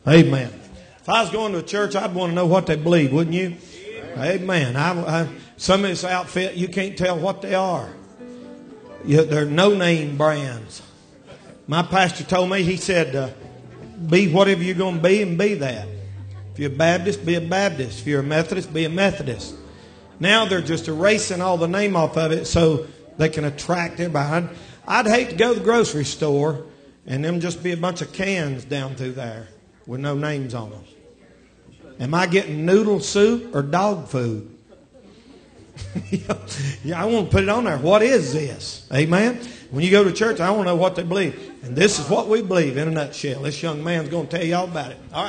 Amen. If I was going to a church, I'd want to know what they believe, wouldn't you? Amen. Some of this outfit, you can't tell what they are. They're no-name brands. My pastor told me, he said, be whatever you're going to be and be that. If you're a Baptist, be a Baptist. If you're a Methodist, be a Methodist. Now they're just erasing all the name off of it so they can attract everybody. I'd hate to go to the grocery store and them just be a bunch of cans down through there with no names on them. Am I getting noodle soup or dog food? Yeah, I want to put it on there. What is this? Amen? When you go to church, I want to know what they believe. And this is what we believe in a nutshell. This young man's going to tell you all about it. All right.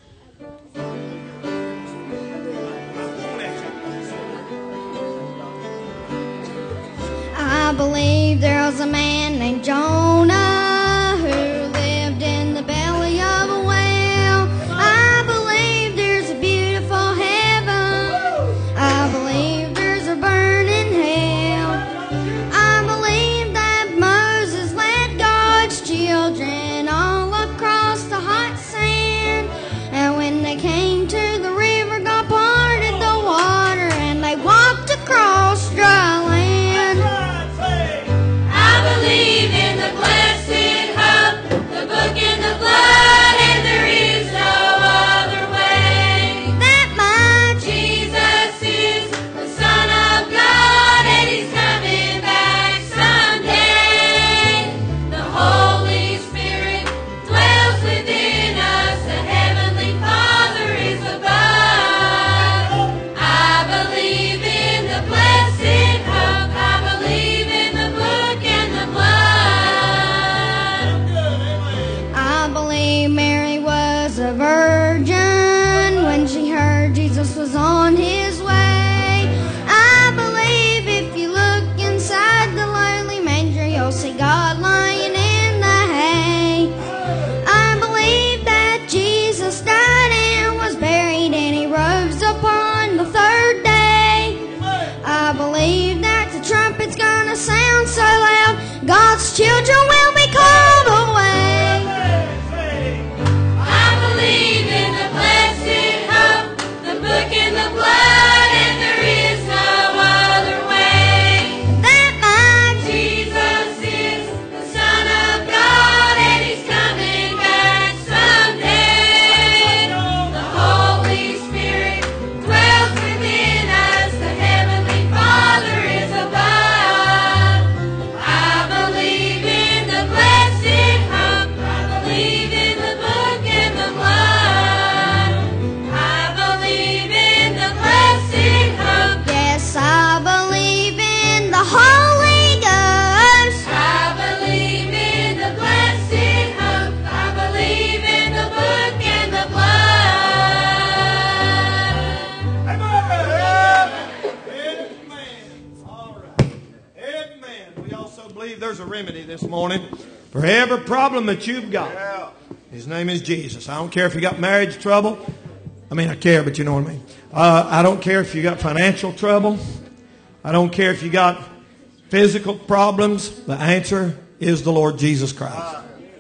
I believe there was a man named Jonah who lived in the belly of a whale. I believe there's a beautiful heaven. I believe there's a burning hell. I believe that Moses led God's children all across the hot sand. And when they came to the river, God parted the water and they walked across dry land. I believe in the blessed hope, the book in the blood, and there is no other way. That my Jesus is the Son of God, and He's coming back someday. The Holy Spirit dwells within us, the Heavenly Father is above. I believe in the blessed hope, I believe in the book and the blood. I believe Mary was a virgin when she heard Jesus was on his way. I believe if you look inside the lowly manger, you'll see God lying in the hay. I believe that Jesus died and was buried and he rose upon the third day. I believe that the trumpet's gonna sound so loud, God's children will be called away. I believe in the blessed hope, the book and the blood, and there is no other way. That my Jesus is the Son of God, and He's coming back someday. The Holy Spirit dwells within us, the Heavenly Father is above. I believe in the blessed hope, I believe in the book and the blood. I believe in the blessed hope, yes, I believe in the Holy Ghost. I believe in the blessed hope, I believe in the book and the blood. All right. Amen. We also believe there's a remedy this morning for every problem that you've got. His name is Jesus. I don't care if you got marriage trouble. I mean, I care, but you know what I mean. I don't care if you got financial trouble. I don't care if you got physical problems. The answer is the Lord Jesus Christ.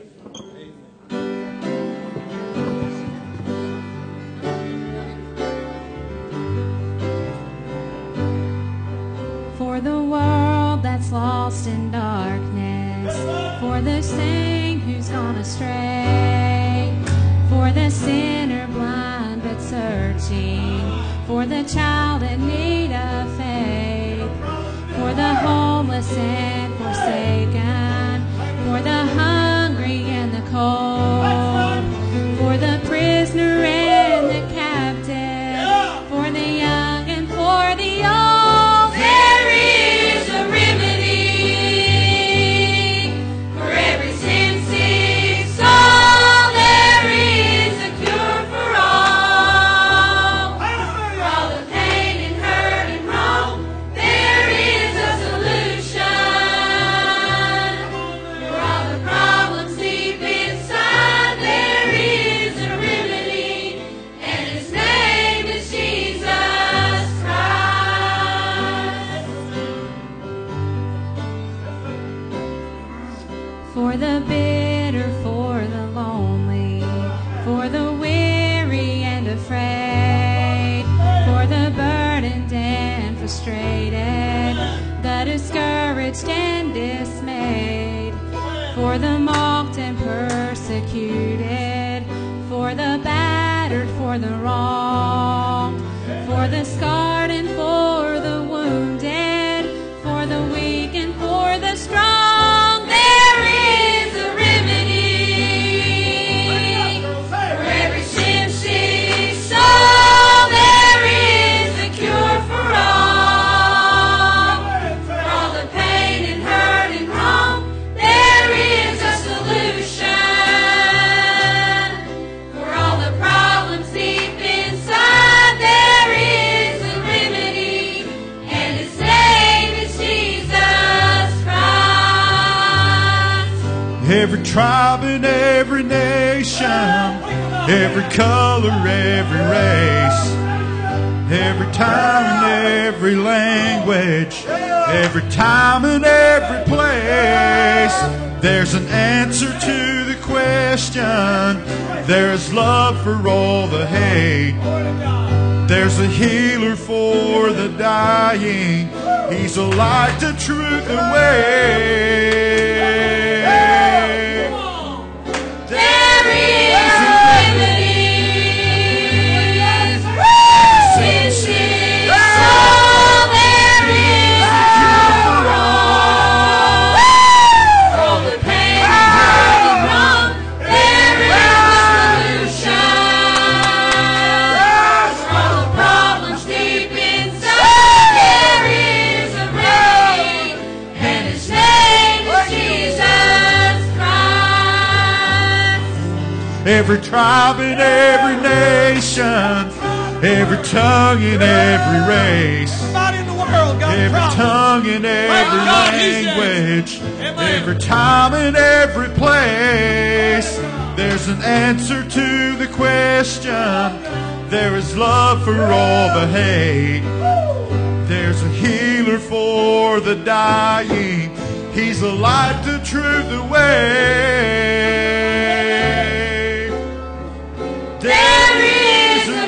For the world that's lost in darkness, for the saint who's gone astray, for the sinner blind but searching, for the child in need of faith, for the homeless and forsaken, for the hungry and the cold, for the prisoner and the captive, for the young and for the old. There is a remedy for every sin-sick soul. There is a cure for all. For all the pain and hurt and wrong, there is a solution. For all the problems discouraged and dismayed, for the mocked and persecuted, for the battered, for the wronged, for the scarred and for the wounded, for the weak and for the strong. There is a remedy for every sin, sick soul. There is a cure for all the pain and hurt and wrong. There is a solution for all the problems deep inside. There is a remedy, and His name is Jesus Christ. Every tribe and every nation, every color, every race, every time and every language, every time and every place, there's an answer to the question. There's love for all the hate. There's a healer for the dying. He's a light, the truth, the way. There is a remedy. Sin, sick soul. There is a cure for all the pain and hurt and wrong. There is a solution for all the problems deep inside. There is a remedy, and His name is Jesus Christ. Every tribe and every nation, every tongue and every race, Everybody in the world got a every problem. tongue and every God, He said. language, Amen. every time and every place, there's an answer to the question. There is love for all the hate. There's a healer for the dying. He's the light, the truth, the way. There is a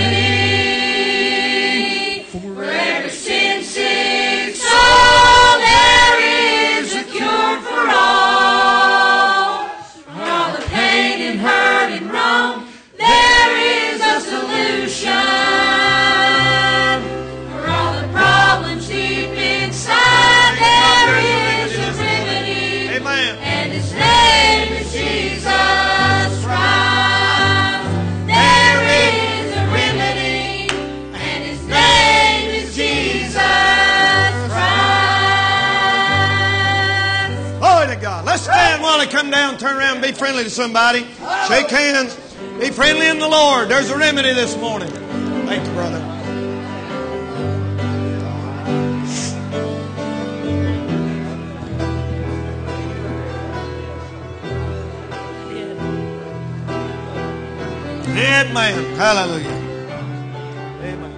remedy for every sin, sick soul. There is a cure for all the pain and hurt and wrong. There is a solution for all the problems deep inside. There is a remedy, Amen. and His name is Jesus Christ. There is a remedy, and His name is Jesus Christ. Glory to God. Let's stand while they come down, turn around, and be friendly to somebody. Shake hands. Be friendly in the Lord. There's a remedy this morning. Thank you, brother. Amen. Hallelujah. Amen.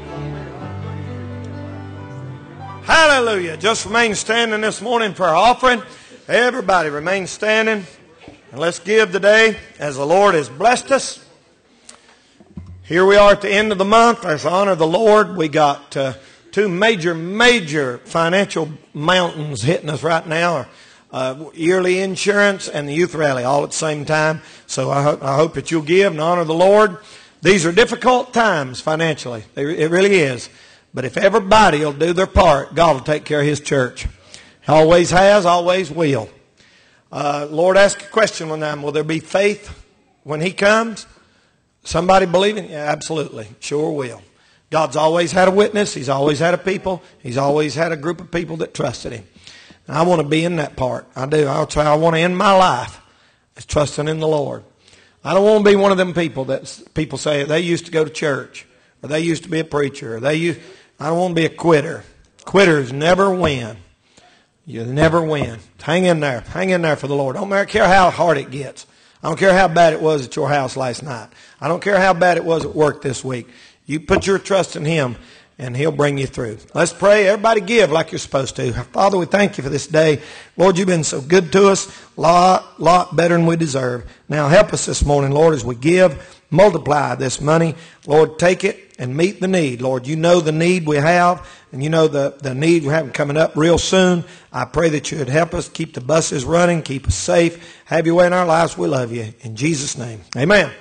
Hallelujah. Just remain standing this morning for our offering. Everybody remain standing. And let's give today as the Lord has blessed us. Here we are at the end of the month. Let's honor the Lord. We got two major financial mountains hitting us right now. Yearly insurance and the youth rally all at the same time. So I hope that you'll give and honor the Lord. These are difficult times financially. It really is. But if everybody will do their part, God will take care of His church. He always has, always will. Lord asked a question one time, will there be faith when He comes? Somebody believing? Yeah, absolutely. Sure will. God's always had a witness. He's always had a people. He's always had a group of people that trusted Him. And I want to be in that part. I do. I want to end my life as trusting in the Lord. I don't want to be one of them people that people say they used to go to church, or they used to be a preacher, or I don't want to be a quitter. Quitters never win. You never win. Hang in there. Hang in there for the Lord. Don't care how hard it gets. I don't care how bad it was at your house last night. I don't care how bad it was at work this week. You put your trust in Him, and He'll bring you through. Let's pray. Everybody give like you're supposed to. Father, we thank you for this day. Lord, you've been so good to us, lot better than we deserve. Now help us this morning, Lord, as we give. Multiply this money. Lord, take it and meet the need. Lord, you know the need we have, and you know the need we're having coming up real soon. I pray that you would help us, keep the buses running, keep us safe. Have your way in our lives. We love you. In Jesus' name, amen.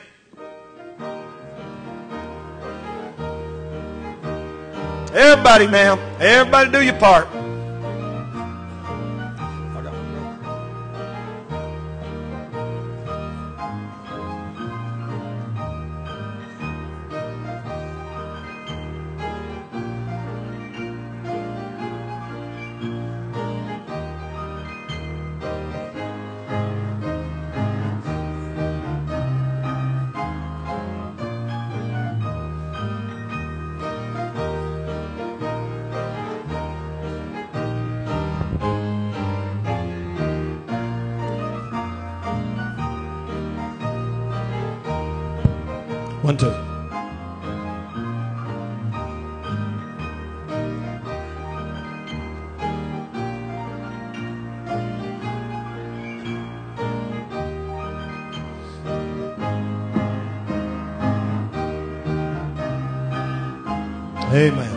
Everybody now, everybody do your part. One, two. Amen.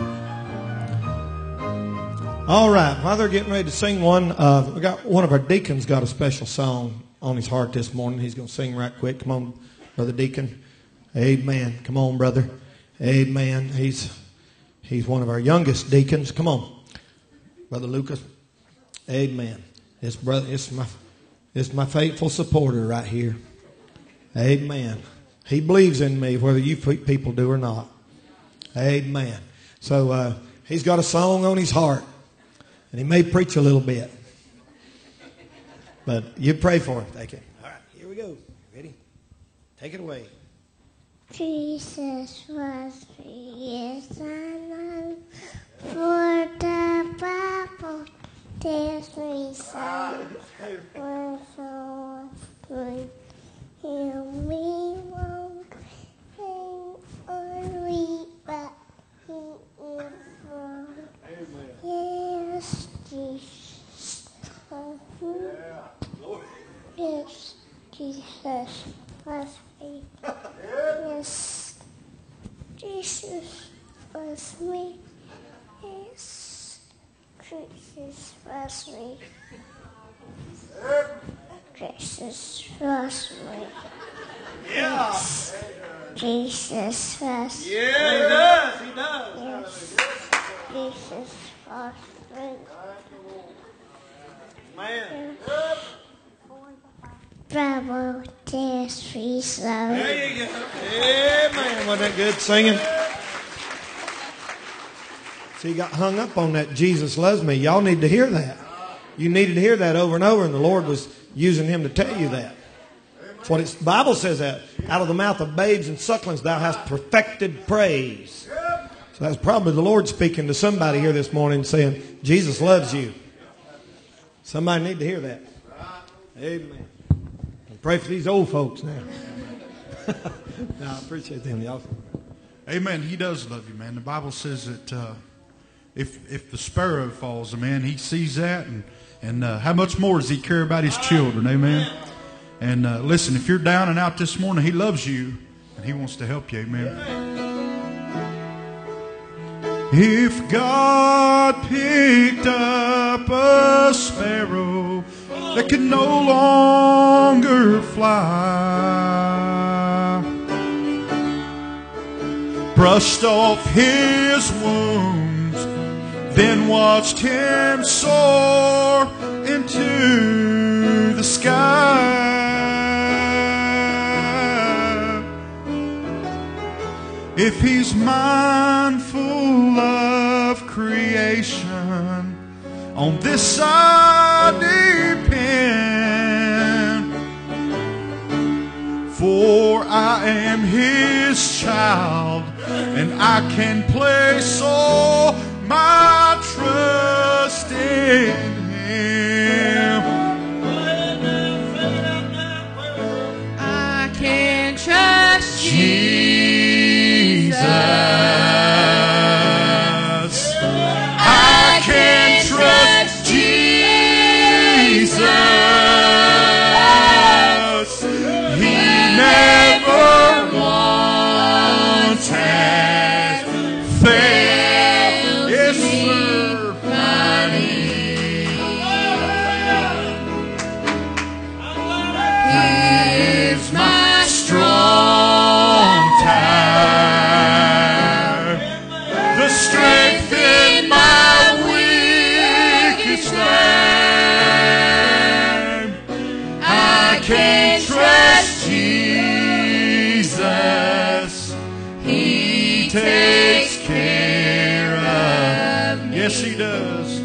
All right. While they're getting ready to sing one, we got one of our deacons got a special song on his heart this morning. He's going to sing right quick. Come on, Brother Deacon. Amen. Come on, brother. Amen. He's one of our youngest deacons. Come on, Brother Lucas. Amen. This brother, it's my faithful supporter right here. Amen. He believes in me, whether you people do or not. Amen. So he's got a song on his heart, and he may preach a little bit, but you pray for him. Thank you. All right, here we go. Ready? Take it away. Jesus was 3 years old, for the Bible tells me so. When so good, him we won't hang only, but he is wrong. Yes, Jesus was me. Yes, Jesus was me. Yes, Jesus was me. Yes, Jesus was me. Jesus was me. Yes, Jesus was me. Yeah, he does. Yes, Jesus was me. Man. Bravo, test result. There you go. Amen. Wasn't that good singing? See, you got hung up on that Jesus loves me. Y'all need to hear that. You needed to hear that over and over, and the Lord was using him to tell you that. That's what the Bible says, that out of the mouth of babes and sucklings thou hast perfected praise. So that's probably the Lord speaking to somebody here this morning saying, Jesus loves you. Somebody need to hear that. Amen. Pray for these old folks now. No, I appreciate them, y'all. Amen. He does love you, man. The Bible says that if the sparrow falls, man, he sees that, and how much more does he care about his children? Amen. And listen, if you're down and out this morning, he loves you, and he wants to help you. Amen. If God picked up a sparrow that could no longer fly, brushed off his wounds, then watched him soar into the sky, if he's mindful of creation, on this I depend, for I am his child, and I can place all my trust in him. I can trust Jesus. takes care of me. Yes, He does.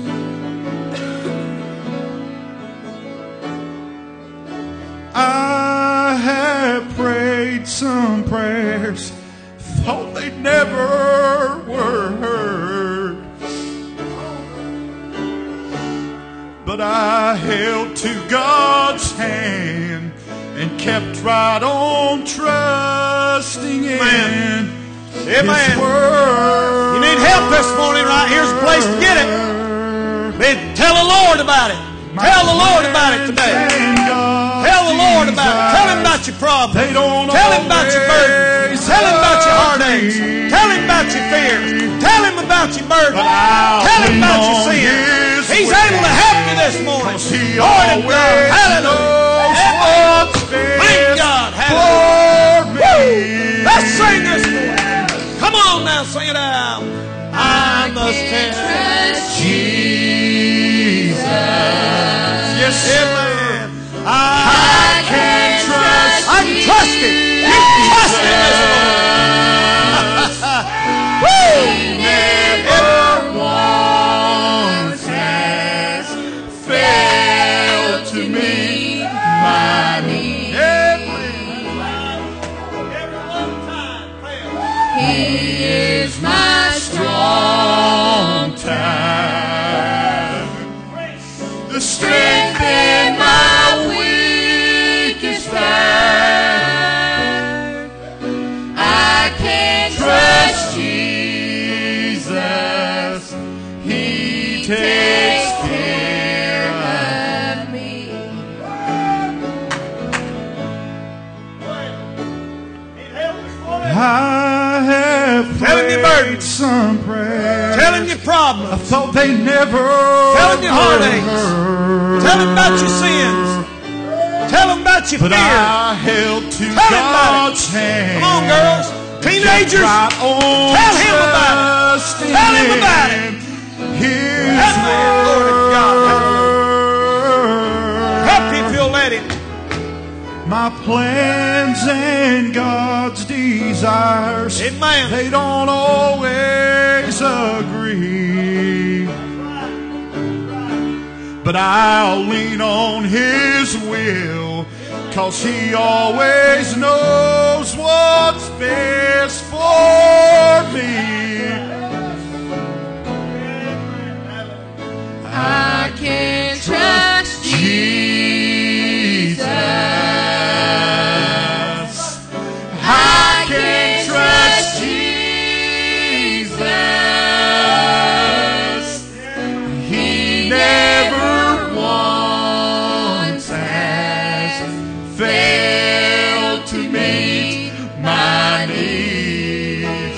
I have prayed some prayers, thought they never were heard, but I held to God's hand and kept right on trusting in His word. You need help this morning, right? Here's a place to get it. Then tell the Lord about it. Tell the Lord about it today. Tell the Lord about it. Tell Him about your problem. Tell Him about your burden. Tell Him about your heartaches. Tell Him about your fears. Tell Him about your burden. Tell Him about your sins. He's able to help you this morning. Lord and God. Hallelujah. Thank God. Hallelujah. Let's sing this morning. Come on now, sing it out. I must trust Jesus. Yes, Amen. I can trust. I can trust Him. You can trust Him this morning. Woo! Never once has failed to meet my need. He is my strong tower, the strength in my weakest hour. I can trust Jesus. He takes care of me. I have Tell Him your prayed burdens. some prayers. Tell Him your problems. I thought they never Tell Him your heartaches. heard. Tell Him about your sins. Tell Him about your But fears. I held to Tell Him about God's it. hand. Come on, girls. Teenagers. Right on Tell Him about it. trusting Tell Him about it. His Amen. Glory to God. word. Help you if you'll let Him. My plans and God's desires, Amen. they don't always agree. But I'll lean on His will, 'cause He always knows what's best for me. I can trust Jesus. I can trust Jesus. He never once has failed to meet my needs.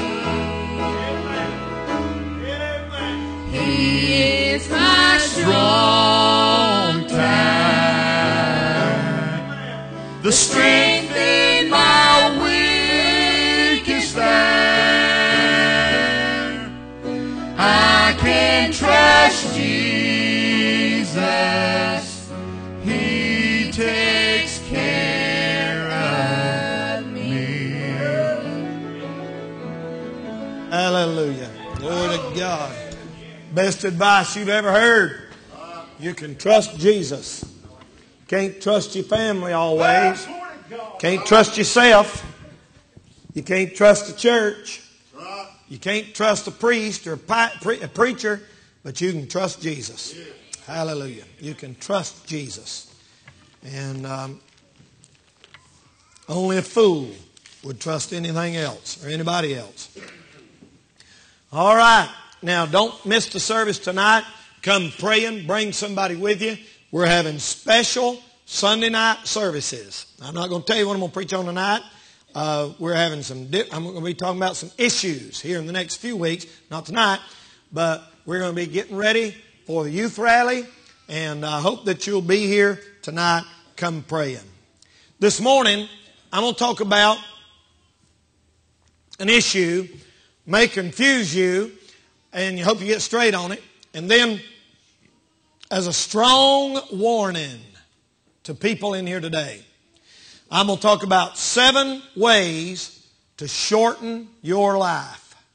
He is my strong tower, the strength in my weakest hour. I can trust Jesus. He takes care of me. Hallelujah. Glory to God. Best advice you've ever heard. You can trust Jesus. Can't trust your family always. Can't trust yourself. You can't trust the church. You can't trust a priest or a preacher, but you can trust Jesus. Hallelujah. You can trust Jesus. And only a fool would trust anything else or anybody else. All right. Now, don't miss the service tonight. Come praying. Bring somebody with you. We're having special Sunday night services. I'm not going to tell you what I'm going to preach on tonight. We're having I'm going to be talking about some issues here in the next few weeks. Not tonight, but we're going to be getting ready for the youth rally. And I hope that you'll be here tonight. Come praying. This morning, I'm going to talk about an issue may confuse you, and you hope you get straight on it. And then, as a strong warning to people in here today, I'm going to talk about 7 ways to shorten your life.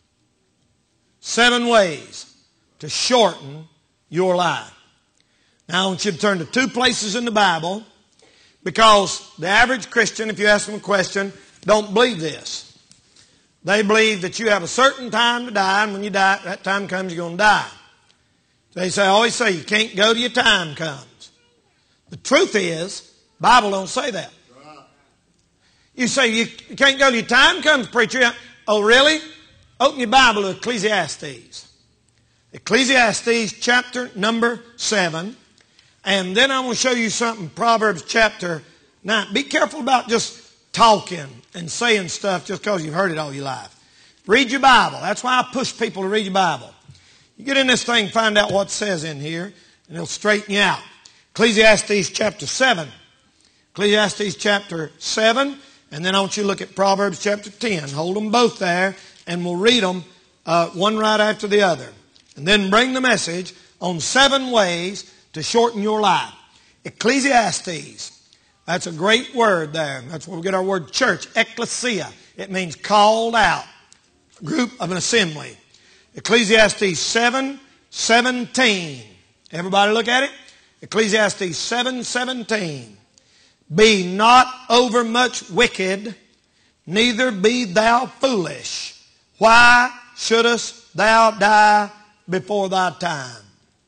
7 ways to shorten your life. Now I want you to turn to 2 places in the Bible, because the average Christian, if you ask them a question, don't believe this. They believe that you have a certain time to die, and when you die, that time comes, you're going to die. They always say you can't go till your time comes. The truth is, the Bible don't say that. You say you can't go till your time comes, preacher. Oh, really? Open your Bible to Ecclesiastes. Ecclesiastes chapter number 7. And then I want to show you something, Proverbs chapter 9. Be careful about just talking and saying stuff just because you've heard it all your life. Read your Bible. That's why I push people to read your Bible. You get in this thing, find out what it says in here, and it'll straighten you out. Ecclesiastes chapter 7. Ecclesiastes chapter 7. And then I want you to look at Proverbs chapter 10. Hold them both there, and we'll read them one right after the other. And then bring the message on 7 ways to shorten your life. Ecclesiastes. That's a great word there. That's where we get our word church. Ecclesia. It means called out. Group of an assembly. Ecclesiastes 7:17. Everybody look at it. Ecclesiastes 7:17. Be not overmuch wicked, neither be thou foolish. Why shouldest thou die before thy time?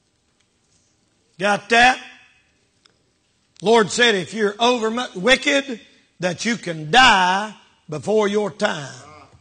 Got that? Lord said if you're overmuch wicked, that you can die before your time.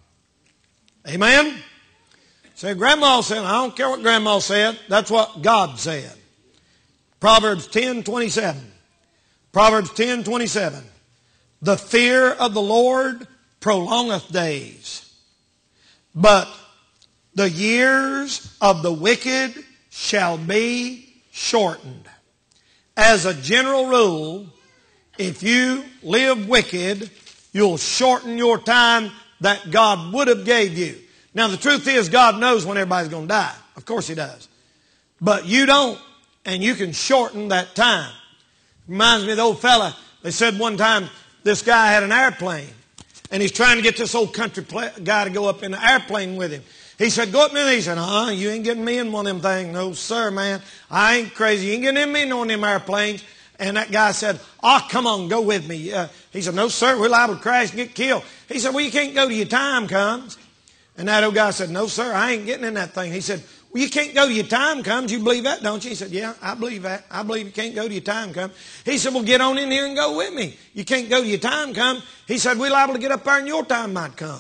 Amen? So Grandma said, I don't care what Grandma said. That's what God said. Proverbs 10:27. Proverbs 10:27. The fear of the Lord prolongeth days, but the years of the wicked shall be shortened. As a general rule, if you live wicked, you'll shorten your time that God would have gave you. Now the truth is, God knows when everybody's going to die. Of course He does. But you don't, and you can shorten that time. Reminds me of the old fella. They said one time this guy had an airplane, and he's trying to get this old country guy to go up in the airplane with him. He said, go up in there. He said, you ain't getting me in one of them things. No, sir, man. I ain't crazy. You ain't getting me in one of them airplanes. And that guy said, come on, go with me. He said, no, sir, we're liable to crash and get killed. He said, well, you can't go till your time comes. And that old guy said, no, sir, I ain't getting in that thing. He said, well, you can't go till your time comes. You believe that, don't you? He said, yeah, I believe that. I believe you can't go till your time comes. He said, well, get on in here and go with me. You can't go till your time comes. He said, we're liable to get up there and your time might come.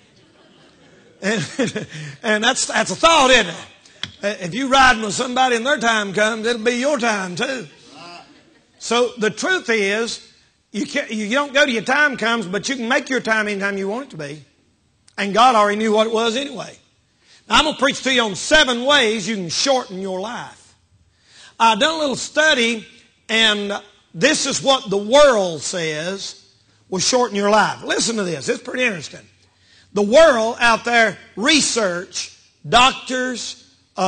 And that's a thought, isn't it? If you're riding with somebody and their time comes, it'll be your time too. So the truth is, you don't go till your time comes, but you can make your time anytime you want it to be. And God already knew what it was anyway. Now, I'm going to preach to you on 7 ways you can shorten your life. I've done a little study, and this is what the world says will shorten your life. Listen to this. It's pretty interesting. The world out there, research, doctors,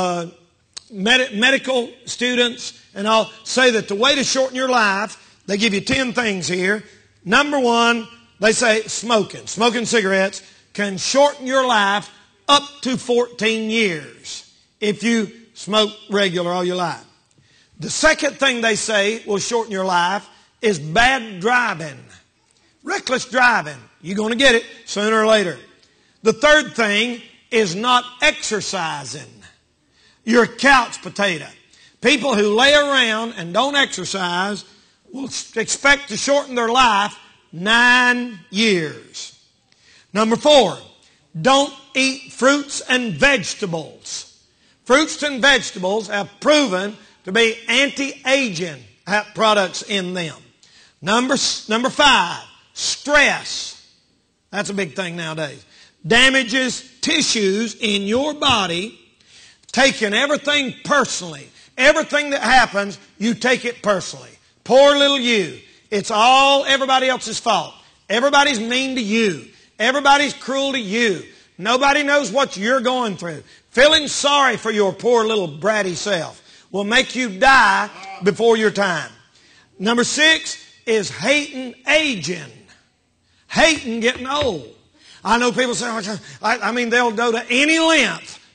medical students, and all say that the way to shorten your life, they give you 10 things here. Number 1, they say smoking. Smoking cigarettes can shorten your life up to 14 years if you smoke regular all your life. The second thing they say will shorten your life is bad driving. Reckless driving. You're going to get it sooner or later. The third thing is not exercising. You're a couch potato. People who lay around and don't exercise will expect to shorten their life 9 years. Number 4, don't eat fruits and vegetables. Fruits and vegetables have proven to be anti-aging products in them. Number 5, stress. That's a big thing nowadays. Damages tissues in your body, taking everything personally. Everything that happens, you take it personally. Poor little you. It's all everybody else's fault. Everybody's mean to you. Everybody's cruel to you. Nobody knows what you're going through. Feeling sorry for your poor little bratty self will make you die before your time. Number 6 is hating aging. Hating getting old. I know people say, they'll go to any length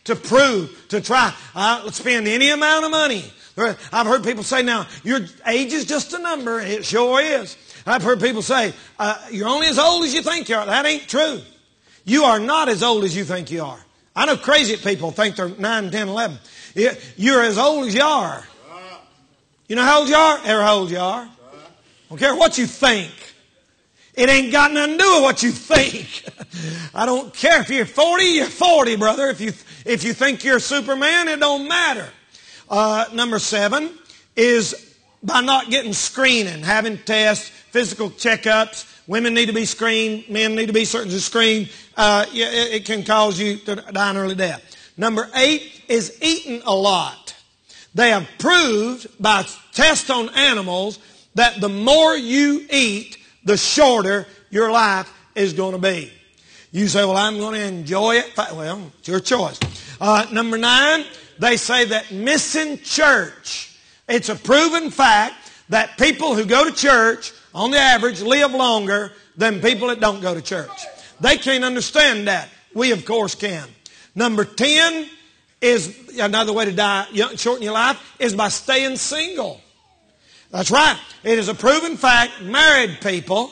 to prove, to try. Spend any amount of money. I've heard people say, now, your age is just a number. It sure is. I've heard people say, you're only as old as you think you are. That ain't true. You are not as old as you think you are. I know crazy people think they're 9, 10, 11. You're as old as you are. You know how old you are? Ever how old you are. I don't care what you think. It ain't got nothing to do with what you think. I don't care if you're 40, you're 40, brother. If you think you're Superman, it don't matter. Number 7 is by not getting screening, having tests, physical checkups. Women need to be screened. Men need to be certain to screen. It can cause you to die an early death. Number 8 is eating a lot. They have proved by tests on animals that the more you eat, the shorter your life is going to be. You say, well, I'm going to enjoy it. Well, it's your choice. Number 9, they say that missing church. It's a proven fact that people who go to church, on the average, live longer than people that don't go to church. They can't understand that. We, of course, can. Number 10 is another way to die, shorten your life, is by staying single. That's right. It is a proven fact, married people,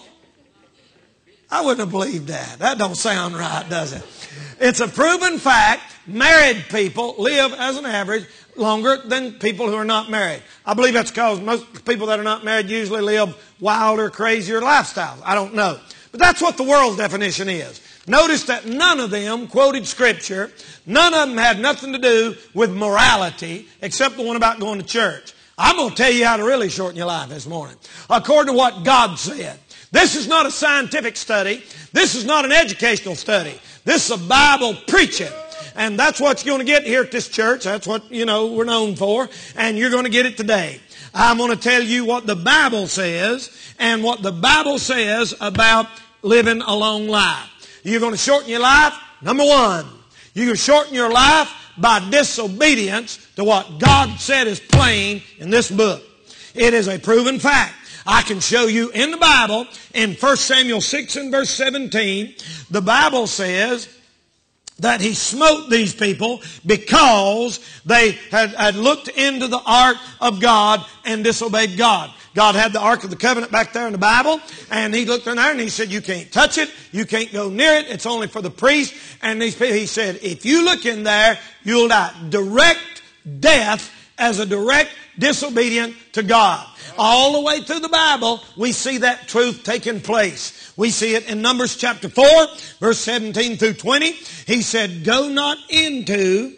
I wouldn't have believed that. That don't sound right, does it? It's a proven fact, married people live, as an average, longer than people who are not married. I believe that's because most people that are not married usually live wilder, crazier lifestyles. I don't know. But that's what the world's definition is. Notice that none of them quoted Scripture. None of them had nothing to do with morality except the one about going to church. I'm going to tell you how to really shorten your life this morning. According to what God said. This is not a scientific study. This is not an educational study. This is a Bible preaching. And that's what you're going to get here at this church. That's what, we're known for. And you're going to get it today. I'm going to tell you what the Bible says and what the Bible says about living a long life. You're going to shorten your life. Number 1, you're going to shorten your life by disobedience to what God said is plain in this book. It is a proven fact. I can show you in the Bible, in 1 Samuel 6 and verse 17, the Bible says that he smote these people because they had looked into the ark of God and disobeyed God. God had the Ark of the Covenant back there in the Bible, and he looked in there and he said, you can't touch it, you can't go near it, it's only for the priest. And he said, if you look in there, you'll die. Direct death as a direct disobedient to God. All the way through the Bible, we see that truth taking place. We see it in Numbers chapter 4, verse 17 through 20. He said, go not into,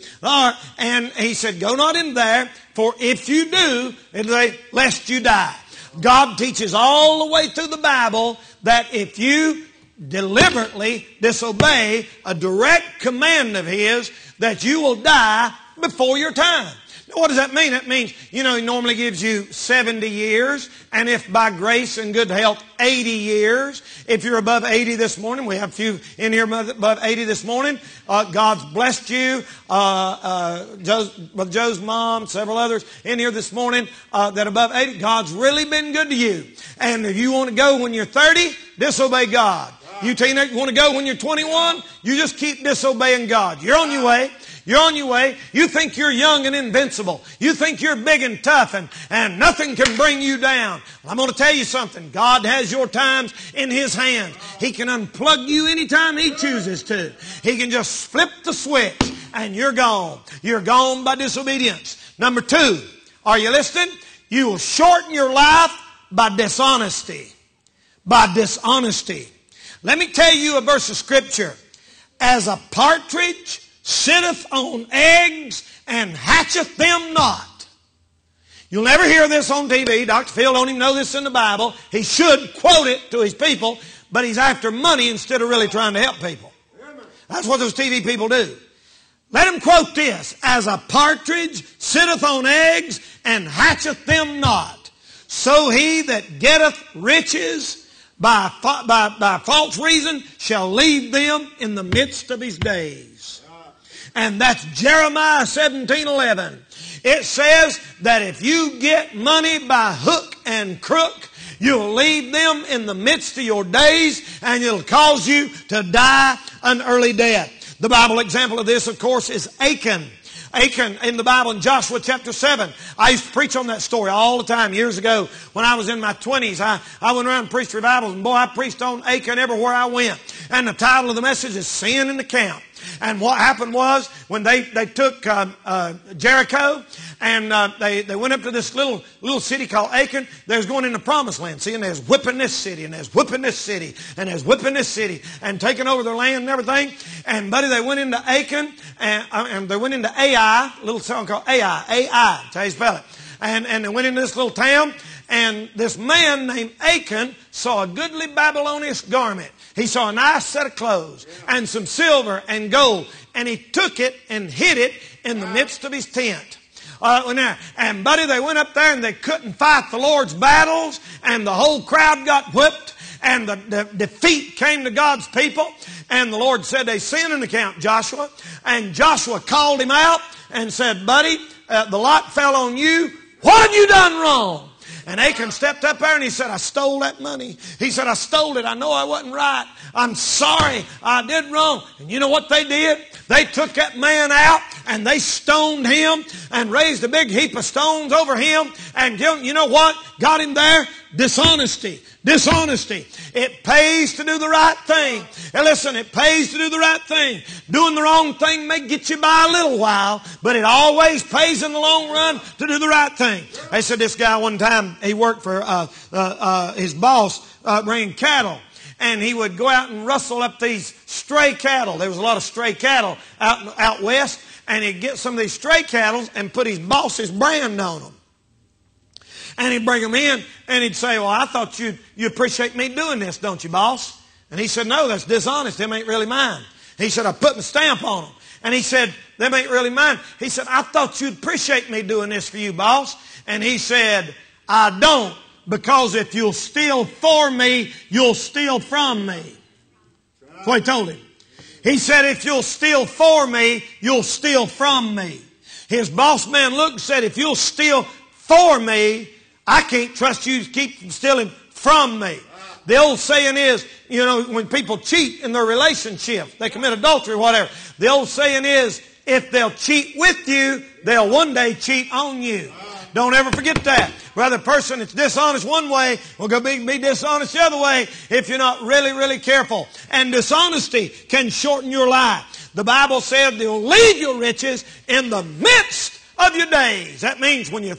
and he said, go not in there, for if you do, lest you die. God teaches all the way through the Bible that if you deliberately disobey a direct command of His, that you will die before your time. What does that mean? That means, He normally gives you 70 years, and if by grace and good health, 80 years. If you're above 80 this morning, we have a few in here above 80 this morning. God's blessed you. Joe's mom, several others in here this morning that are above 80. God's really been good to you. And if you want to go when you're 30, disobey God. You teenagers want to go when you're 21, you just keep disobeying God. You're on your way. You're on your way. You think you're young and invincible. You think you're big and tough and nothing can bring you down. I'm going to tell you something. God has your times in His hands. He can unplug you anytime He chooses to. He can just flip the switch and you're gone. You're gone by disobedience. Number 2, are you listening? You will shorten your life by dishonesty. By dishonesty. Let me tell you a verse of Scripture. As a partridge sitteth on eggs and hatcheth them not. You'll never hear this on TV. Dr. Phil don't even know this in the Bible. He should quote it to his people, but he's after money instead of really trying to help people. That's what those TV people do. Let him quote this. As a partridge sitteth on eggs and hatcheth them not, so he that getteth riches by false reason shall leave them in the midst of his days. And that's Jeremiah 17:11. It says that if you get money by hook and crook, you'll leave them in the midst of your days and it'll cause you to die an early death. The Bible example of this, of course, is Achan. Achan in the Bible in Joshua chapter 7. I used to preach on that story all the time years ago when I was in my 20s. I went around and preached revivals, and boy, I preached on Achan everywhere I went. And the title of the message is Sin in the Camp. And what happened was when they took Jericho and they went up to this little city called Achan, they was going into Promised Land. See, and they was whipping this city, and they was whipping this city, and they was whipping this city, and taking over their land and everything. And buddy, they went into Achan, and they went into Ai, a little town called Ai. Ai, that's how you spell it. And they went into this little town, and this man named Achan saw a goodly Babylonian garment. He saw a nice set of clothes and some silver and gold, and he took it and hid it in the midst of his tent. And buddy, they went up there and they couldn't fight the Lord's battles, and the whole crowd got whipped, and the defeat came to God's people. And the Lord said, they sin in the camp, Joshua. And Joshua called him out and said, buddy, the lot fell on you. What have you done wrong? And Achan stepped up there and he said, I stole that money. He said, I stole it. I know I wasn't right. I'm sorry. I did wrong. And you know what they did? They took that man out and they stoned him and raised a big heap of stones over him. And you know what got him there? Dishonesty. Dishonesty. It pays to do the right thing. And listen, it pays to do the right thing. Doing the wrong thing may get you by a little while, but it always pays in the long run to do the right thing. They said this guy one time, he worked for his boss, ran cattle. And he would go out and rustle up these stray cattle. There was a lot of stray cattle out west. And he'd get some of these stray cattle and put his boss's brand on them. And he'd bring them in and he'd say, well, I thought you appreciate me doing this, don't you, boss? And he said, no, that's dishonest. Them ain't really mine. He said, I put my stamp on them. And he said, them ain't really mine. He said, I thought you'd appreciate me doing this for you, boss. And he said, I don't, because if you'll steal for me, you'll steal from me. That's what he told him. He said, if you'll steal for me, you'll steal from me. His boss man looked and said, if you'll steal for me, I can't trust you to keep stealing from me. The old saying is, you know, when people cheat in their relationship, they commit adultery or whatever, the old saying is, if they'll cheat with you, they'll one day cheat on you. Don't ever forget that. Brother, a person that's dishonest one way will go be dishonest the other way if you're not really, really careful. And dishonesty can shorten your life. The Bible said they'll leave your riches in the midst of your days. That means when you're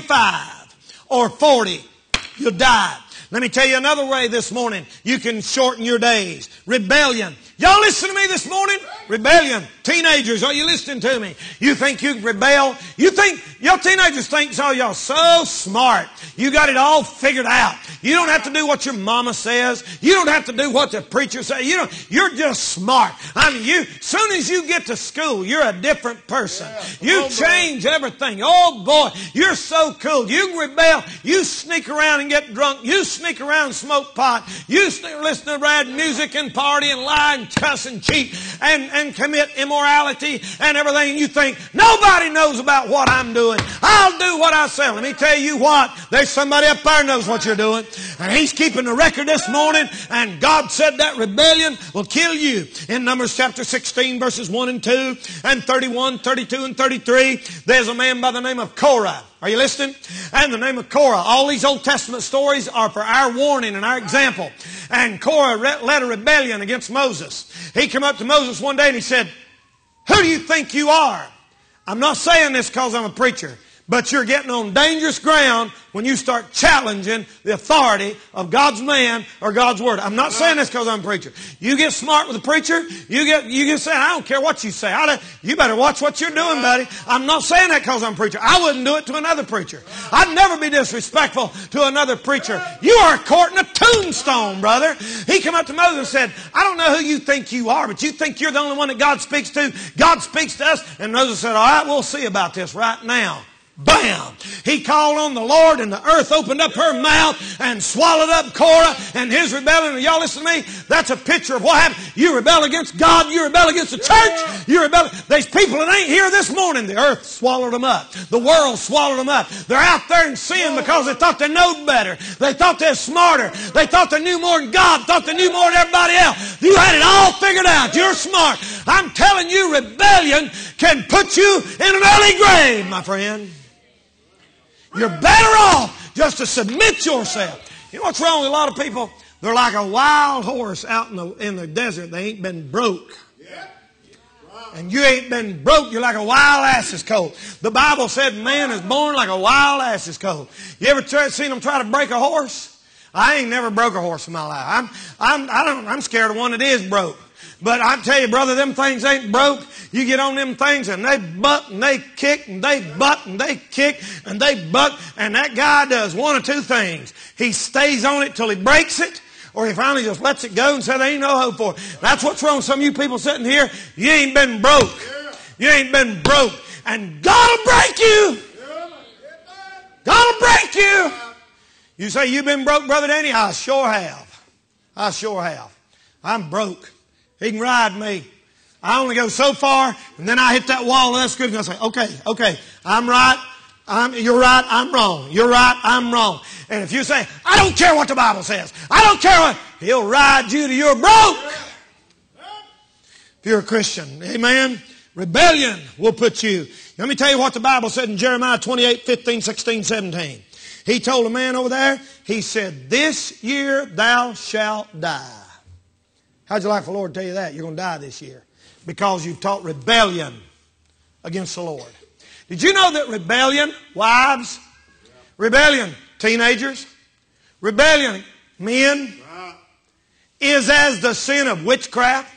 35 or 40, you'll die. Let me tell you another way this morning you can shorten your days. Rebellion. Y'all listen to me this morning? Rebellion. Teenagers, are you listening to me? You think you can rebel? You think, your teenagers think, oh, y'all so smart. You got it all figured out. You don't have to do what your mama says. You don't have to do what the preacher says. You're just smart. I mean, soon as you get to school, you're a different person. You change everything. Oh boy, you're so cool. You can rebel. You sneak around and get drunk. You sneak around and smoke pot. You listen to bad music and party and lie and cuss and cheat and commit immorality and everything. And you think, nobody knows about what I'm doing. I'll do what I say. Let me tell you what, there's somebody up there knows what you're doing. And he's keeping the record this morning. And God said that rebellion will kill you. In Numbers chapter 16, verses 1 and 2, and 31, 32, and 33, there's a man by the name of Korah. Are you listening? And the name of Korah. All these Old Testament stories are for our warning and our example. And Korah led a rebellion against Moses. He came up to Moses one day and he said, who do you think you are? I'm not saying this because I'm a preacher, but you're getting on dangerous ground when you start challenging the authority of God's man or God's word. I'm not saying this because I'm a preacher. You get smart with a preacher, you get saying, I don't care what you say. You better watch what you're doing, buddy. I'm not saying that because I'm a preacher. I wouldn't do it to another preacher. I'd never be disrespectful to another preacher. You are courting a tombstone, brother. He came up to Moses and said, I don't know who you think you are, but you think you're the only one that God speaks to. God speaks to us. And Moses said, all right, we'll see about this right now. Bam! He called on the Lord and the earth opened up her mouth and swallowed up Korah and his rebellion. And y'all listen to me. That's a picture of what happened. You rebel against God. You rebel against the church. You rebel. There's people that ain't here this morning. The earth swallowed them up. The world swallowed them up. They're out there in sin because they thought they knowed better. They thought they're smarter. They thought they knew more than God. Thought they knew more than everybody else. You had it all figured out. You're smart. I'm telling you, rebellion can put you in an early grave, my friend. You're better off just to submit yourself. You know what's wrong with a lot of people? They're like a wild horse out in the desert. They ain't been broke. And you ain't been broke. You're like a wild ass's colt. The Bible said man is born like a wild ass's colt. You ever seen them try to break a horse? I ain't never broke a horse in my life. I'm scared of one that is broke. But I tell you, brother, them things ain't broke. You get on them things and they butt and they kick and they butt and they kick and they butt. And that guy does one of two things. He stays on it till he breaks it, or he finally just lets it go and says there ain't no hope for it. That's what's wrong with some of you people sitting here. You ain't been broke. You ain't been broke. And God will break you. God will break you. You say you've been broke, Brother Danny? I sure have. I sure have. I'm broke. He can ride me. I only go so far, and then I hit that wall of that scripture, and I say, okay, I'm right. You're right, I'm wrong. You're right, I'm wrong. And if you say, I don't care what the Bible says, I don't care what, he'll ride you till you're broke. If you're a Christian, amen? Rebellion will put you. Let me tell you what the Bible said in Jeremiah 28, 15, 16, 17. He told a man over there, he said, this year thou shalt die. How'd you like for the Lord to tell you that? You're going to die this year. Because you've taught rebellion against the Lord. Did you know that rebellion, wives, rebellion, teenagers, rebellion, men, is as the sin of witchcraft?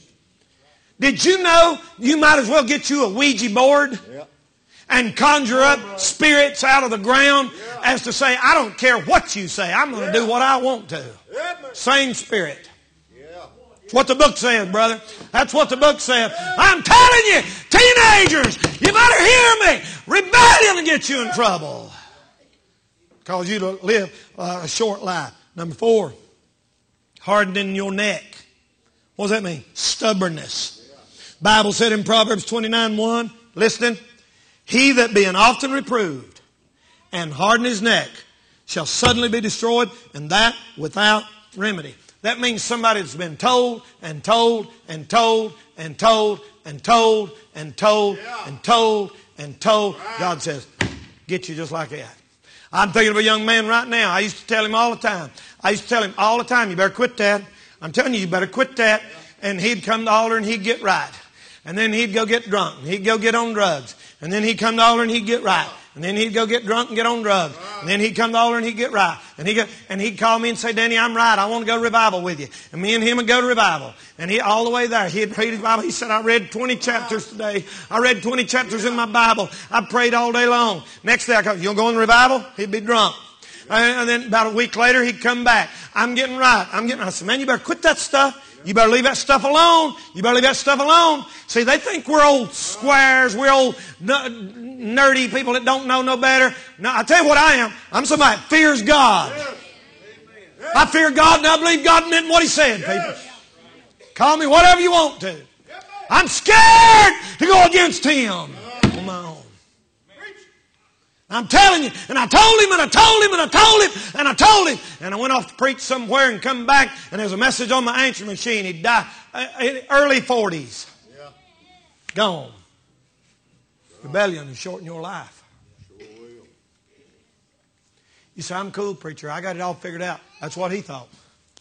Did you know you might as well get you a Ouija board and conjure up spirits out of the ground as to say, I don't care what you say, I'm going to do what I want to. Same spirit. That's what the book says, brother. That's what the book says. I'm telling you, teenagers, you better hear me. Rebellion will get you in trouble. Cause you to live a short life. Number 4, hardening your neck. What does that mean? Stubbornness. Bible said in Proverbs 29:1, listen, he that being often reproved and harden his neck shall suddenly be destroyed, and that without remedy. That means somebody that's been told and told and told and told and told and told and told and told. God says, get you just like that. I'm thinking of a young man right now. I used to tell him all the time. You better quit that. I'm telling you, you better quit that. And he'd come to the altar and he'd get right. And then he'd go get drunk. And he'd go get on drugs. And then he'd come to the altar and he'd get right. And then he'd go get drunk and get on drugs. And then he'd come to the altar and he'd get right. And he'd call me and say, Danny, I'm right. I want to go to revival with you. And me and him would go to revival. And he all the way there, he'd read his Bible. He said, I read 20 chapters today. I read 20 chapters in my Bible. I prayed all day long. Next day I go, you'll go in revival? He'd be drunk. And then about a week later, he'd come back. I'm getting right. I said, man, you better quit that stuff. You better leave that stuff alone. You better leave that stuff alone. See, they think we're old squares. We're old nerdy people that don't know no better. No, I tell you what I am. I'm somebody that fears God. I fear God and I believe God meant what He said, people. Call me whatever you want to. I'm scared to go against Him on my own. I'm telling you, and I told him, and I told him, and I told him, and I told him. And I went off to preach somewhere and come back, and there's a message on my answering machine. He'd died early 40s. Yeah. Gone. Rebellion is shorten your life. Sure will. You say, I'm cool, preacher. I got it all figured out. That's what he thought.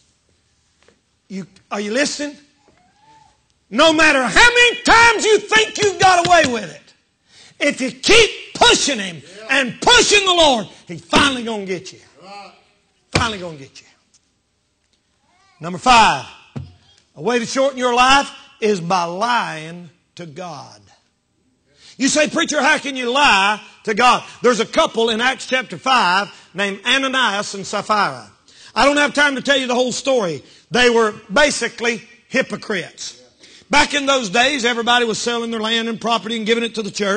Are you listening? No matter how many times you think you've got away with it, if you keep pushing Him and pushing the Lord, He's finally going to get you. Finally going to get you. Number 5, a way to shorten your life is by lying to God. You say, preacher, how can you lie to God? There's a couple in Acts chapter 5 named Ananias and Sapphira. I don't have time to tell you the whole story. They were basically hypocrites. Back in those days, everybody was selling their land and property and giving it to the church.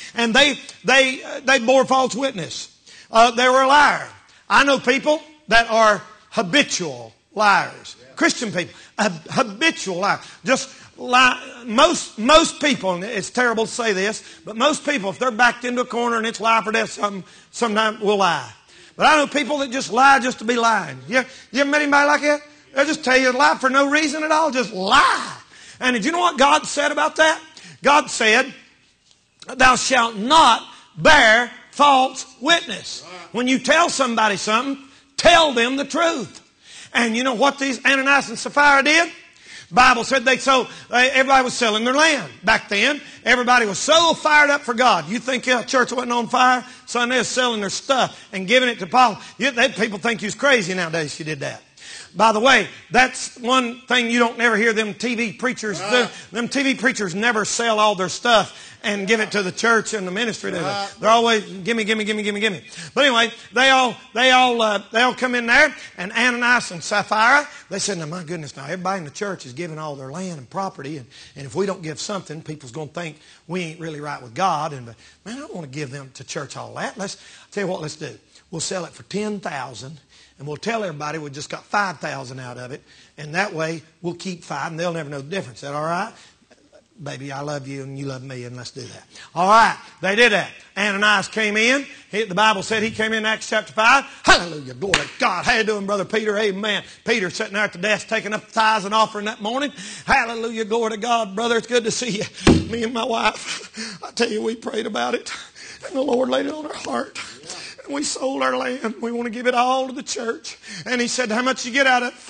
And they bore false witness. They were a liar. I know people that are habitual liars. Christian people, habitual liars. Just lie. Most people, and it's terrible to say this, but most people, if they're backed into a corner and it's life or death, sometimes will lie. But I know people that just lie just to be lying. You ever met anybody like that? They'll just tell you a lie for no reason at all. Just lie. And did you know what God said about that? God said, thou shalt not bear false witness. When you tell somebody something, tell them the truth. And you know what these Ananias and Sapphira did? The Bible said everybody was selling their land. Back then, everybody was so fired up for God. You think a church wasn't on fire? Son, they were selling their stuff and giving it to Paul. People think you're crazy nowadays if you did that. By the way, that's one thing you don't never hear them TV preachers. Them TV preachers never sell all their stuff and give it to the church and the ministry. They're always gimme. But anyway, they all come in there, and Ananias and Sapphira, they said, "Now my goodness, now everybody in the church is giving all their land and property, and if we don't give something, people's going to think we ain't really right with God. And man, I don't want to give them to church all that. I'll tell you what, let's do. We'll sell it for $10,000." And we'll tell everybody we just got $5,000 out of it. And that way, we'll keep $5,000 and they'll never know the difference. Is that all right? Baby, I love you and you love me, and let's do that. All right. They did that. Ananias came in. The Bible said he came in Acts chapter 5. Hallelujah. Glory to God. How you doing, Brother Peter? Amen. Peter sitting there at the desk taking up the tithes and offering that morning. Hallelujah. Glory to God. Brother, it's good to see you. Me and my wife, I tell you, we prayed about it. And the Lord laid it on our heart. We sold our land. We want to give it all to the church. And he said, how much you get out of it?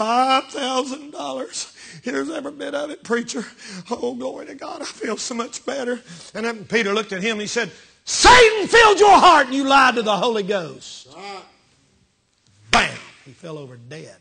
$5,000. Here's every bit of it, preacher. Oh, glory to God. I feel so much better. And then Peter looked at him and he said, Satan filled your heart and you lied to the Holy Ghost. Bam. He fell over dead.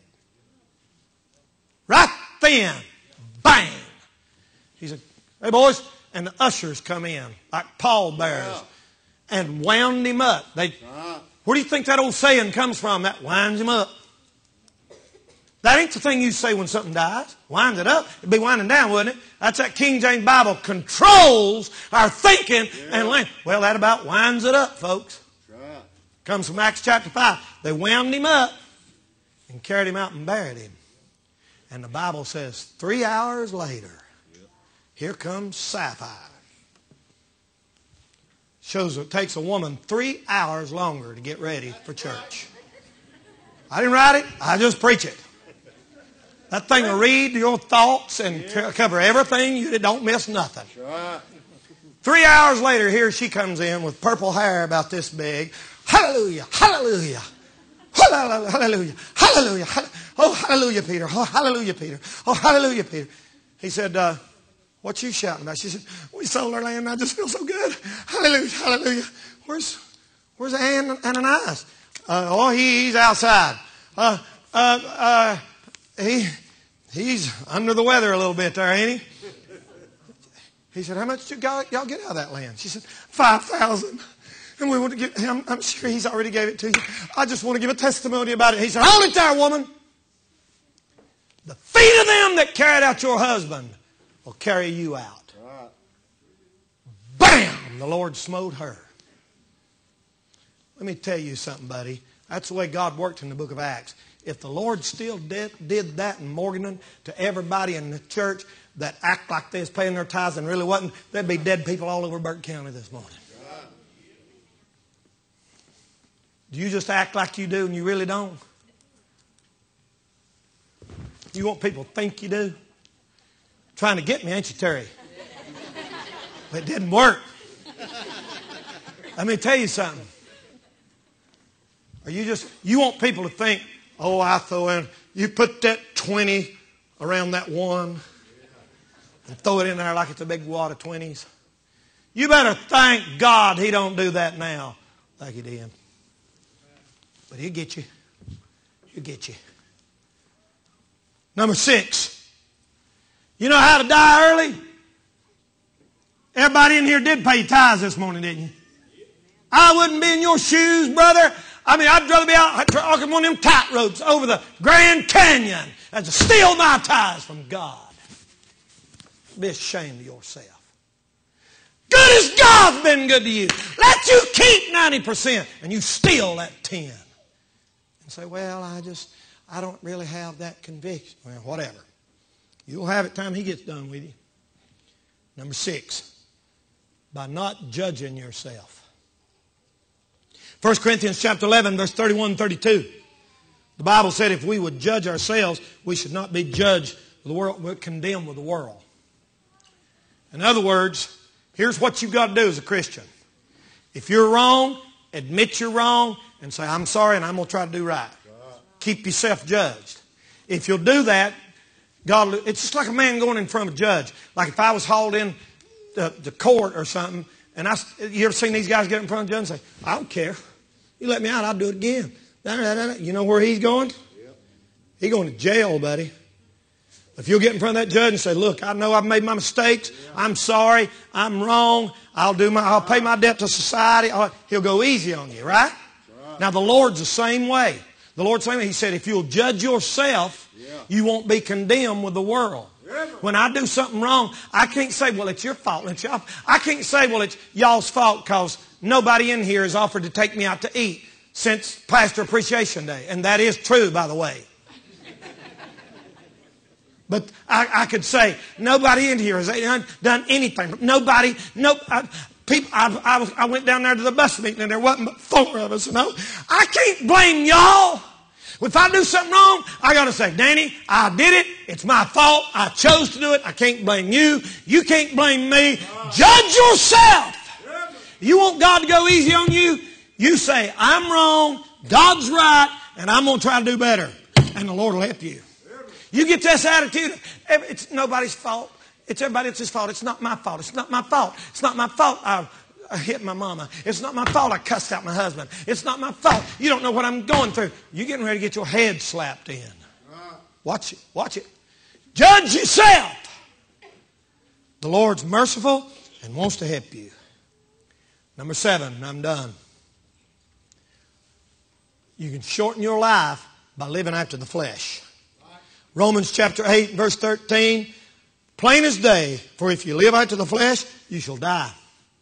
Right then. Bang. He said, hey, boys. And the ushers come in like pallbearers and wound him up. Where do you think that old saying comes from? That winds him up. That ain't the thing you say when something dies. Winds it up. It'd be winding down, wouldn't it? That's that King James Bible controls our thinking and language. Well, that about winds it up, folks. Comes from Acts chapter 5. They wound him up and carried him out and buried him. And the Bible says 3 hours later, here comes Sapphira. Shows it takes a woman 3 hours longer to get ready for church. I didn't write it. I just preach it. That thing will read your thoughts and cover everything. You don't miss nothing. 3 hours later, here she comes in with purple hair about this big. Hallelujah, hallelujah, hallelujah, hallelujah, hallelujah. Oh, hallelujah, Peter. Oh, hallelujah, Peter. Oh, hallelujah, Peter. He said, what you shouting about? She said, we sold our land and I just feel so good. Hallelujah, hallelujah. Where's Ananias? He's outside. He's under the weather a little bit there, ain't he? He said, how much did y'all get out of that land? She said, 5,000. And we want to give him, I'm sure he's already gave it to you. I just want to give a testimony about it. He said, hold it there, woman. The feet of them that carried out your husband will carry you out. Right. Bam! The Lord smote her. Let me tell you something, buddy. That's the way God worked in the book of Acts. If the Lord still did that in Morganton to everybody in the church that act like they was paying their tithes and really wasn't, there'd be dead people all over Burke County this morning. Right. Do you just act like you do and you really don't? You want people to think you do? Trying to get me, ain't you, Terry? But it didn't work. Let me tell you something. You want people to think, oh, I throw in, you put that 20 around that one and throw it in there like it's a big wad of 20s. You better thank God he don't do that now like he did. But he'll get you. He'll get you. Number 6. You know how to die early? Everybody in here did pay tithes this morning, didn't you? I wouldn't be in your shoes, brother. I mean, I'd rather be out walking one of them tight ropes over the Grand Canyon than to steal my tithes from God. Be ashamed of yourself. Good as God's been good to you. Let you keep 90% and you steal that 10. And say, well, I don't really have that conviction. Well, whatever. You'll have it time he gets done with you. Number 6, by not judging yourself. 1 Corinthians chapter 11, verse 31 and 32. The Bible said if we would judge ourselves, we should not be judged with the world, but condemned with the world. In other words, here's what you've got to do as a Christian. If you're wrong, admit you're wrong and say, I'm sorry and I'm going to try to do right. Keep yourself judged. If you'll do that, God, it's just like a man going in front of a judge. Like if I was hauled in the court or something, and you ever seen these guys get in front of a judge and say, I don't care. You let me out, I'll do it again. You know where he's going? He's going to jail, buddy. If you'll get in front of that judge and say, look, I know I've made my mistakes. I'm sorry. I'm wrong. I'll pay my debt to society. He'll go easy on you, right? Now the Lord's the same way. The Lord's the same way. He said, if you'll judge yourself, you won't be condemned with the world. When I do something wrong, I can't say, well, it's your fault. I can't say, well, it's y'all's fault because nobody in here has offered to take me out to eat since Pastor Appreciation Day. And that is true, by the way. But I could say, nobody in here has done anything. I went down there to the bus meeting and there wasn't but 4 of us. I can't blame y'all. If I do something wrong, I got to say, Danny, I did it. It's my fault. I chose to do it. I can't blame you. You can't blame me. Judge yourself. You want God to go easy on you? You say, I'm wrong, God's right, and I'm going to try to do better. And the Lord will help you. You get this attitude, it's nobody's fault. It's everybody else's fault. It's not my fault. It's not my fault. It's not my fault I hit my mama. It's not my fault I cussed out my husband. It's not my fault. You don't know what I'm going through. You're getting ready to get your head slapped in. Watch it. Watch it. Judge yourself. The Lord's merciful and wants to help you. Number 7, and I'm done. You can shorten your life by living after the flesh. Romans chapter 8, verse 13. Plain as day, for if you live after the flesh, you shall die.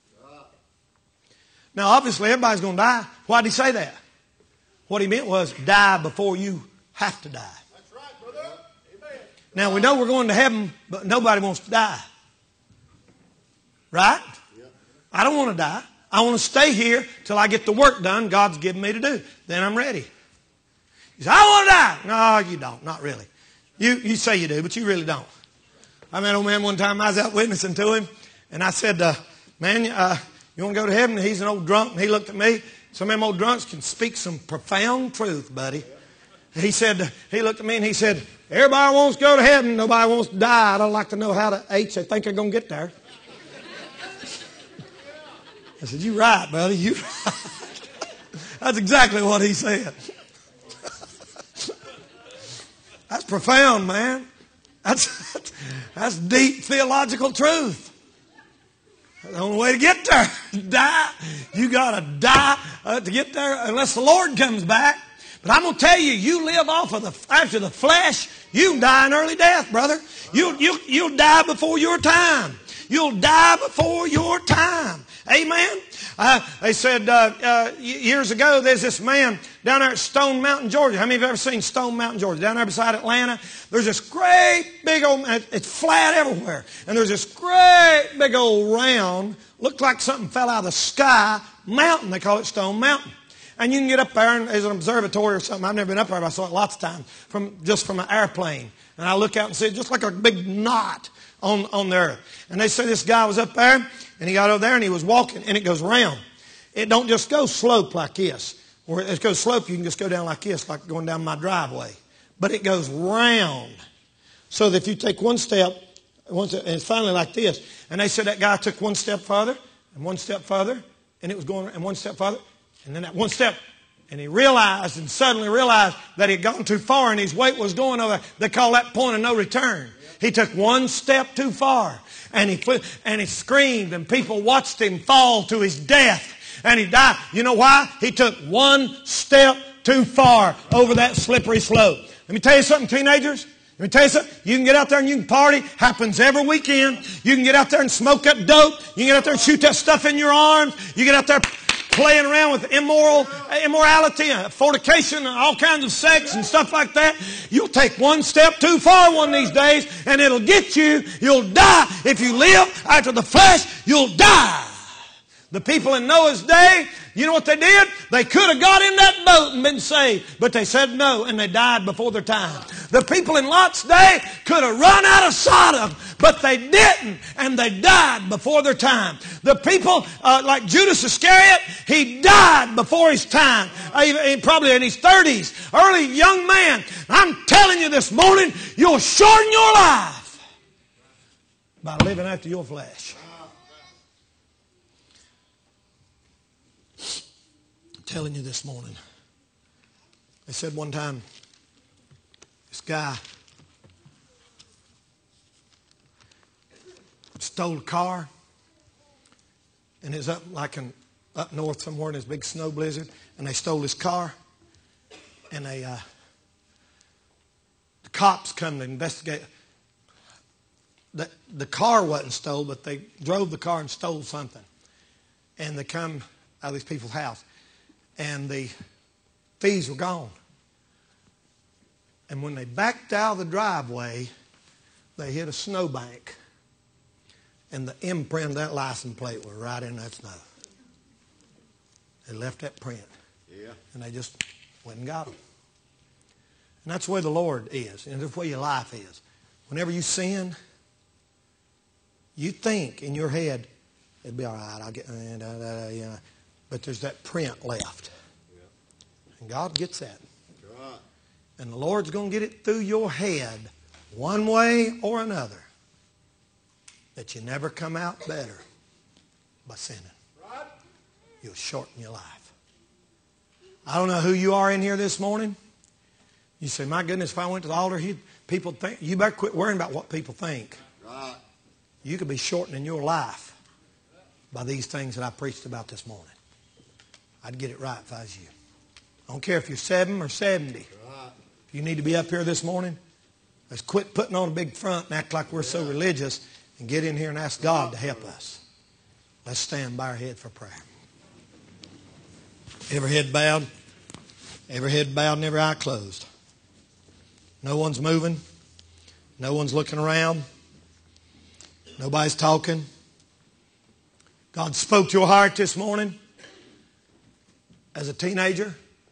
Now, obviously, everybody's going to die. Why did he say that? What he meant was die before you have to die. That's right, brother. Amen. Now, we know we're going to heaven, but nobody wants to die. Right? Yeah. I don't want to die. I want to stay here till I get the work done God's given me to do. Then I'm ready. You say, I want to die. No, you don't. Not really. You say you do, but you really don't. I met an old man one time. I was out witnessing to him, and I said, man, you want to go to heaven? He's an old drunk, and he looked at me. Some of them old drunks can speak some profound truth, buddy. He looked at me and he said, everybody wants to go to heaven. Nobody wants to die. I'd like to know how to H they think they're going to get there. I said, you're right, buddy. You're right. That's exactly what he said. That's profound, man. That's deep theological truth. The only way to get there is die. You got to die to get there unless the Lord comes back. But I'm going to tell you, you live after the flesh, you die an early death, brother. You'll die before your time. You'll die before your time. Amen. They said years ago, there's this man down there at Stone Mountain, Georgia. How many of you have ever seen Stone Mountain, Georgia? Down there beside Atlanta. There's this great big old, it's flat everywhere. And there's this great big old round, looked like something fell out of the sky, mountain. They call it Stone Mountain. And you can get up there, and there's an observatory or something. I've never been up there, but I saw it lots of times just from an airplane. And I look out and see it just like a big knot on there. And they say this guy was up there, and he got over there, and he was walking, and it goes round. It don't just go slope like this. Or it goes slope, you can just go down like this, like going down my driveway. But it goes round. So that if you take one step, and it's finally like this. And they said that guy took one step further, and one step further, and it was going, and one step further, and then that one step, and he suddenly realized that he had gone too far, and his weight was going over. They call that point of no return. He took one step too far, and he screamed, and people watched him fall to his death, and he died. You know why? He took one step too far over that slippery slope. Let me tell you something, teenagers. Let me tell you something. You can get out there and you can party. Happens every weekend. You can get out there and smoke that dope. You can get out there and shoot that stuff in your arms. You get out there playing around with immorality, fornication, and all kinds of sex and stuff like that. You'll take one step too far one of these days, and it'll get you. You'll die. If you live after the flesh, you'll die. The people in Noah's day, you know what they did? They could have got in that boat and been saved, but they said no, and they died before their time. The people in Lot's day could have run out of Sodom, but they didn't, and they died before their time. The people like Judas Iscariot, he died before his time, probably in his 30s, early young man. I'm telling you this morning, you'll shorten your life by living after your flesh. Telling you this morning. They said one time, this guy stole a car, and it's up north somewhere in this big snow blizzard, and they stole his car, and the cops come to investigate. The car wasn't stolen, but they drove the car and stole something, and they come out of these people's house. And the thieves were gone. And when they backed out of the driveway, they hit a snowbank. And the imprint of that license plate was right in that snow. They left that print. Yeah. And they just went and got them. And that's where the Lord is. And that's where your life is. Whenever you sin, you think in your head, it'll be all right. I'll get, but there's that print left. And God gets that. And the Lord's going to get it through your head one way or another that you never come out better by sinning. You'll shorten your life. I don't know who you are in here this morning. You say, my goodness, if I went to the altar, people think. You better quit worrying about what people think. You could be shortening your life by these things that I preached about this morning. I'd get it right if I was you. I don't care if you're 7 or 70. If you need to be up here this morning, let's quit putting on a big front and act like we're so religious and get in here and ask God to help us. Let's stand by our head for prayer. Every head bowed and every eye closed. No one's moving. No one's looking around. Nobody's talking. God spoke to your heart this morning. As a teenager,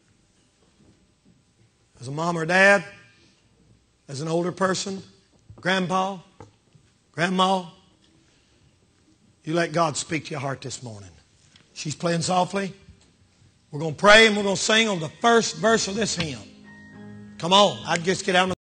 as a mom or dad, as an older person, grandpa, grandma, you let God speak to your heart this morning. She's playing softly. We're going to pray and we're going to sing on the first verse of this hymn. Come on, I'd just get out of